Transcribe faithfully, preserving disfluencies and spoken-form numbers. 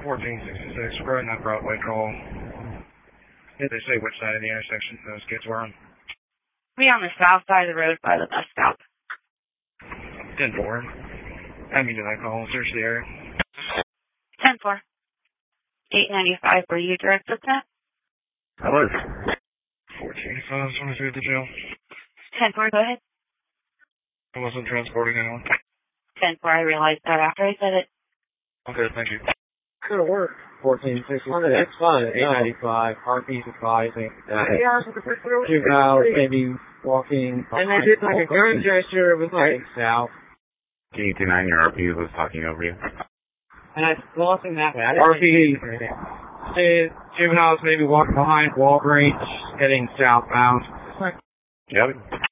fourteen sixty-six, we're in that Broadway call. Did they say which side of the intersection those kids were on? We on the south side of the road by the bus stop. ten four. I mean, did I call and search the area? ten four. eight ninety-five, were you directed that? I was. fourteen eighty-five, twenty through the jail. ten four, go ahead. I wasn't transporting anyone. ten four, I realized that after I said it. Okay, thank you. Good work. fourteen sixty-six. That's fine. eight ninety-five. R P advising. Yeah, Juvenile maybe walking. And they did like a gun gesture. It was like south. Can you deny your R P was talking over you? And I lost in that way. R P said juveniles maybe walking behind Walgreens heading southbound. Yep.